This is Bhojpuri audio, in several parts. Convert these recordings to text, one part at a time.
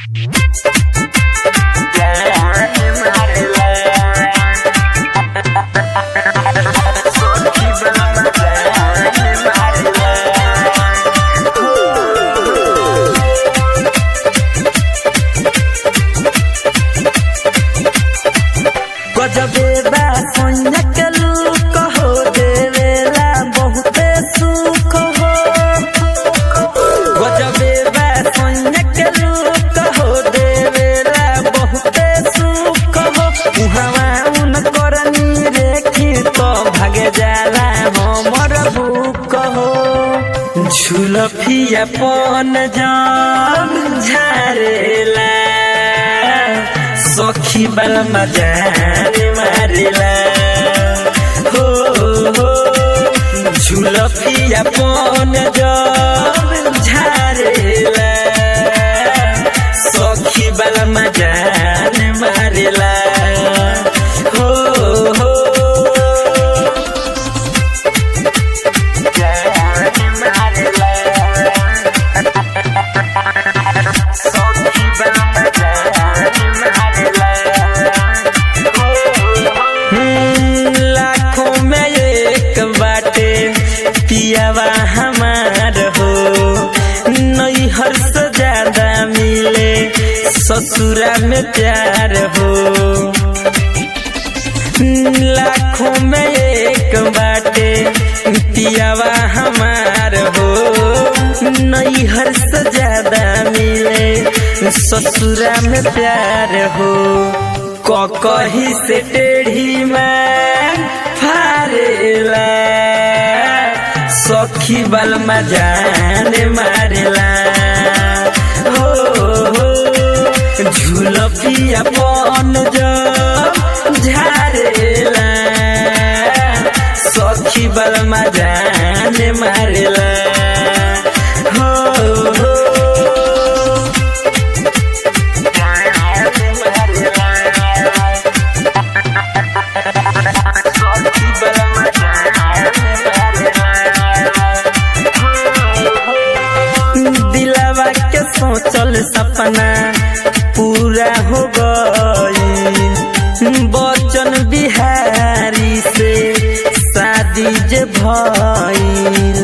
गजबे बा सोनिया के लूक हो देवेला बहुते सुख हो। गजबे बा सोनिया के लूक हो देवेला बहुते सुख हो। उहवा उनकर देखी तो भागे जाला हमर बुक हो। झुलफिया पन जब झारेला सखी बल मजारे मारेला हो हो। झुलफिया पन जब झारेला सखी बल मजारे मारेला हो हो। लाखों में एक बाटे पियावा हमार हो। नैहर से ज्यादा मिले ससुरा में प्यार हो। लाखों में एक बाटे पियावा हमार हो। नैहर से ज्यादा मिले ससुरा में प्यार हो। कही से टेढ़ी में फारेला सखी बल मजाने मारेला हो हो। झुलफिया पन जब झारेला सखी बल मजाने मारेला हो हो। दिलवा के सोचल सपना पूरा हो गई। बचन बिहारी से शादी जे भइल।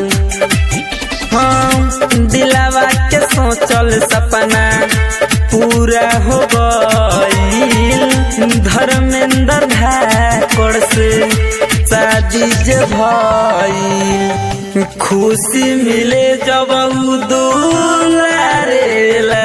हाँ दिलवा के सोचल सपना पूरा हो गई। धर्मेंद्र धाकड़ से शादी जे भइल। खुशी मिले जब दुलारेला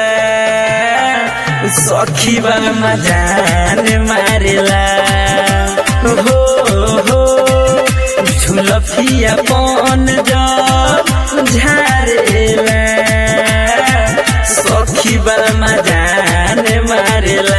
सखी बल मजाने मारेला हो हो। झुलफिया पन जब झारेला सखी बल मजाने मारेला।